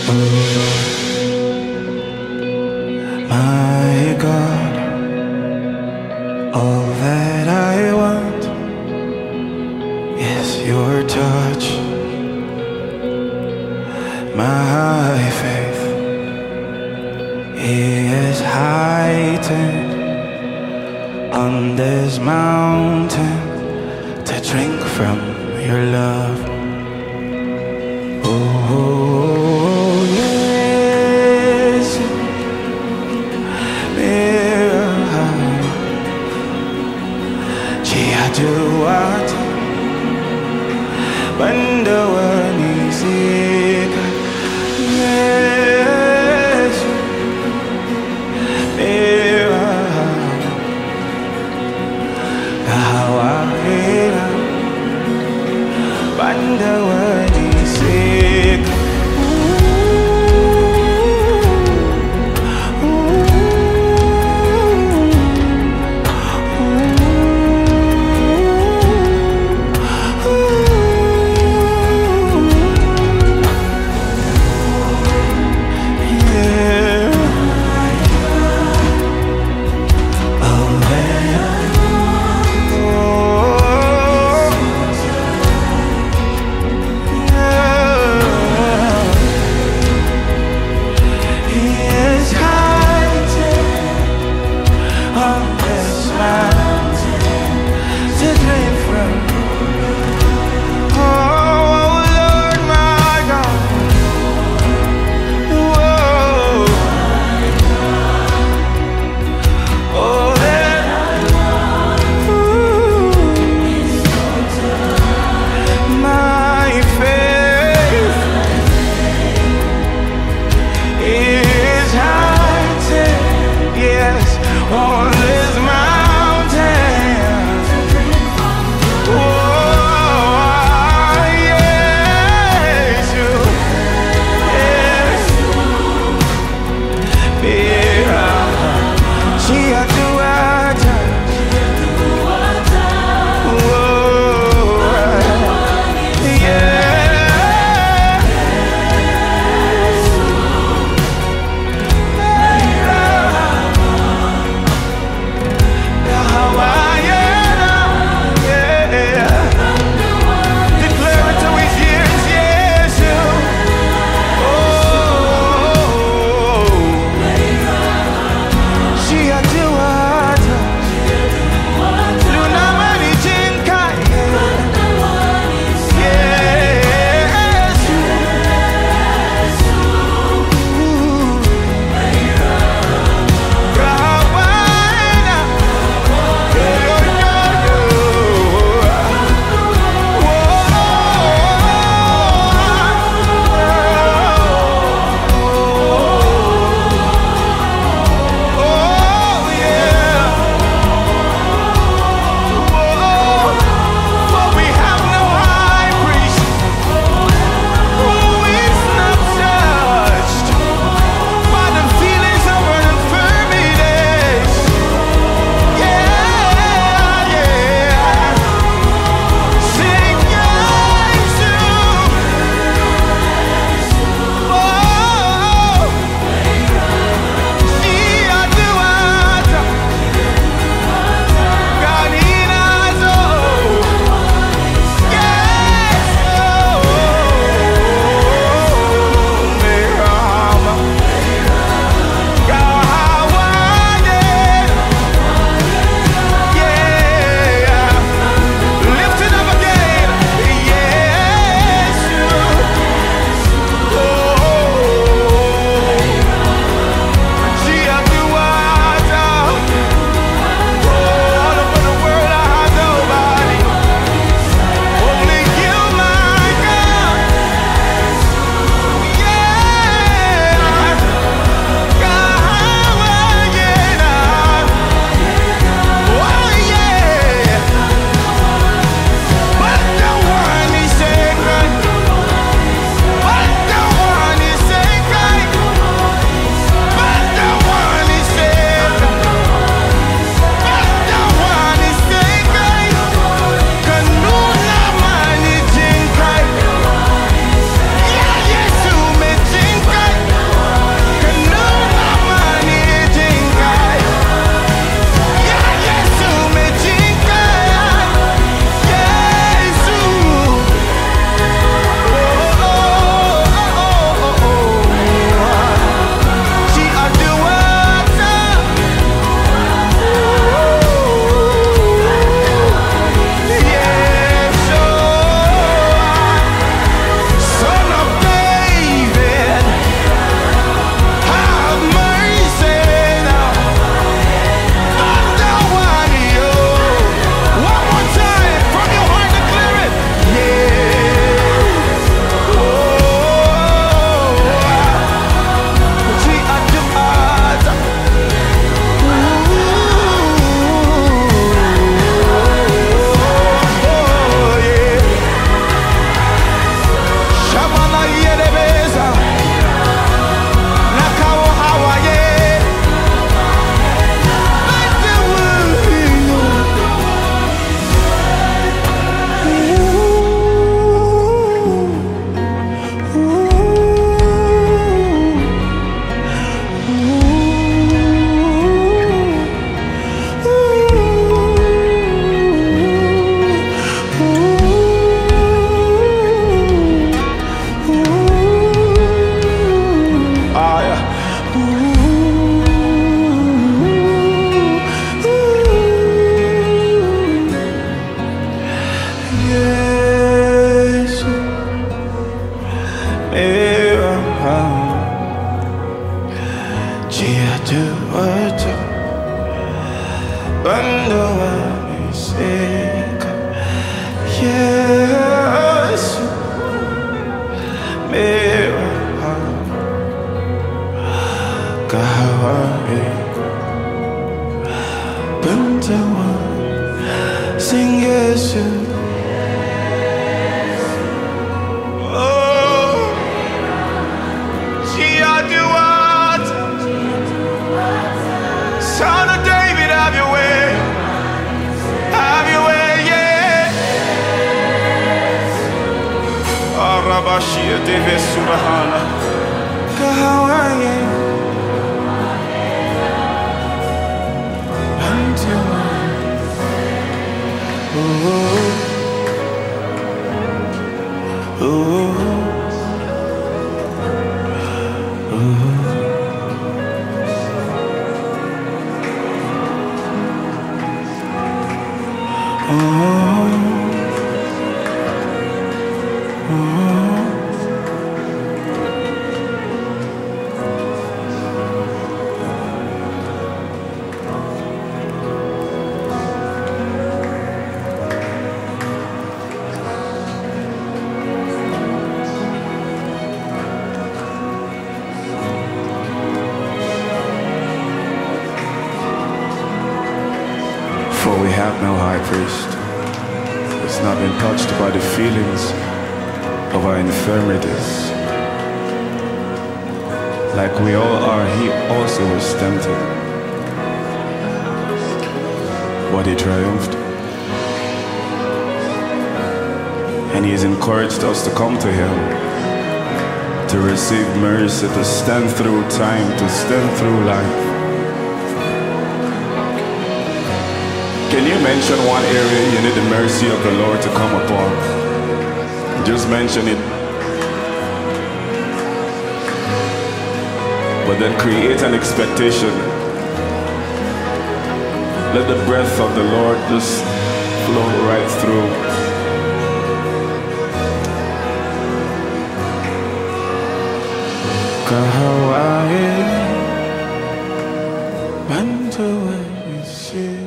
My God, all that I want is your touch. My faith is heightened on this mountain to drink from your love. Oh, yes, Ciaduat Bandawani Sika Yes Kahawahina Mera Kahawaii Bantawa Sing Yesu. Oh Chiaduat Son of David, have your way. Have your way, yeah. Arabashia Deve Surahana Kahawaii Bantawa. Oh, oh, oh, oh, For we have no high priest who's not been touched by the feelings of our infirmities. Like we all are, he also was tempted, but he triumphed. And he has encouraged us to come to him, to receive mercy, to stand through time, to stand through life. Can you mention one area you need the mercy of the Lord to come upon? Just mention it. But then create an expectation. Let the breath of the Lord just flow right through. Kahawaii Bantawa